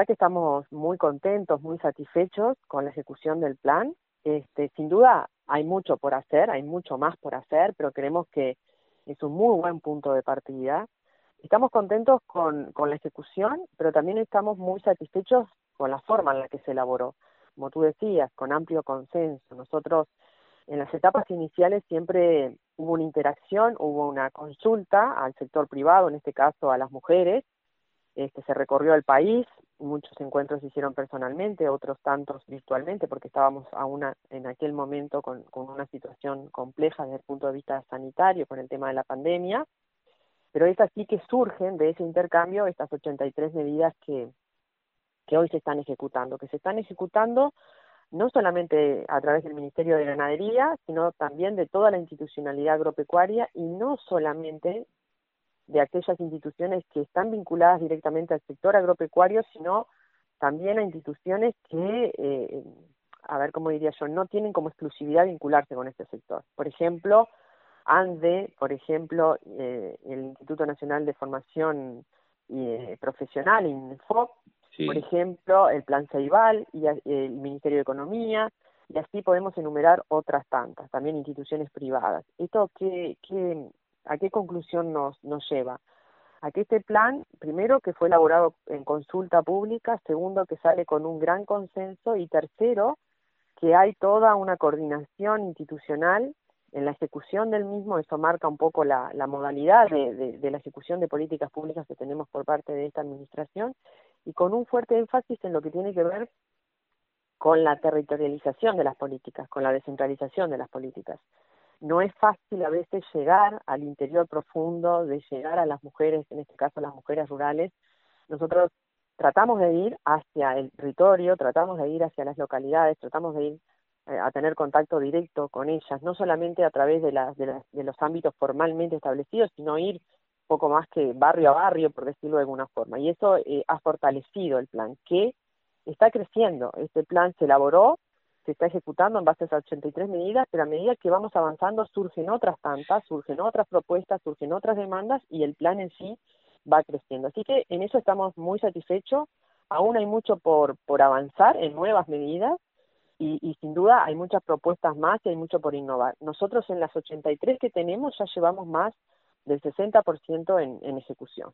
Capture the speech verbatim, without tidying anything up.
verdad que estamos muy contentos, muy satisfechos con la ejecución del plan. Este, sin duda hay mucho por hacer, hay mucho más por hacer, pero creemos que es un muy buen punto de partida. Estamos contentos con, con la ejecución, pero también estamos muy satisfechos con la forma en la que se elaboró. Como tú decías, con amplio consenso. Nosotros en las etapas iniciales siempre hubo una interacción, hubo una consulta al sector privado, en este caso a las mujeres. Este, se recorrió el país, muchos encuentros se hicieron personalmente, otros tantos virtualmente, porque estábamos aún a, en aquel momento con, con una situación compleja desde el punto de vista sanitario, con el tema de la pandemia, pero es así que surgen de ese intercambio estas ochenta y tres medidas que, que hoy se están ejecutando, que se están ejecutando no solamente a través del Ministerio de Ganadería, sino también de toda la institucionalidad agropecuaria y no solamente de aquellas instituciones que están vinculadas directamente al sector agropecuario, sino también a instituciones que, eh, a ver cómo diría yo, no tienen como exclusividad vincularse con este sector. Por ejemplo, ANDE, por ejemplo, eh, el Instituto Nacional de Formación eh, Profesional, INFOP, por Sí. ejemplo, el Plan Ceibal y el Ministerio de Economía, y así podemos enumerar otras tantas, también instituciones privadas. ¿Esto qué, qué, a qué conclusión nos, nos lleva? A que este plan, primero, que fue elaborado en consulta pública, segundo, que sale con un gran consenso, y tercero, que hay toda una coordinación institucional en la ejecución del mismo. Eso marca un poco la, la modalidad de, de, de la ejecución de políticas públicas que tenemos por parte de esta administración, y con un fuerte énfasis en lo que tiene que ver con la territorialización de las políticas, con la descentralización de las políticas. No es fácil a veces llegar al interior profundo, de llegar a las mujeres, en este caso las mujeres rurales. Nosotros tratamos de ir hacia el territorio, tratamos de ir hacia las localidades, tratamos de ir eh, a tener contacto directo con ellas, no solamente a través de, las, de, las, de los ámbitos formalmente establecidos, sino ir poco más que barrio a barrio, por decirlo de alguna forma. Y eso eh, ha fortalecido el plan, que está creciendo. Este plan se elaboró, se está ejecutando en base a esas ochenta y tres medidas, pero a medida que vamos avanzando surgen otras tantas, surgen otras propuestas, surgen otras demandas, y el plan en sí va creciendo. Así que en eso estamos muy satisfechos. Aún hay mucho por, por avanzar en nuevas medidas, y, y sin duda hay muchas propuestas más y hay mucho por innovar. Nosotros en las ochenta y tres que tenemos ya llevamos más del sesenta por ciento en, en ejecución.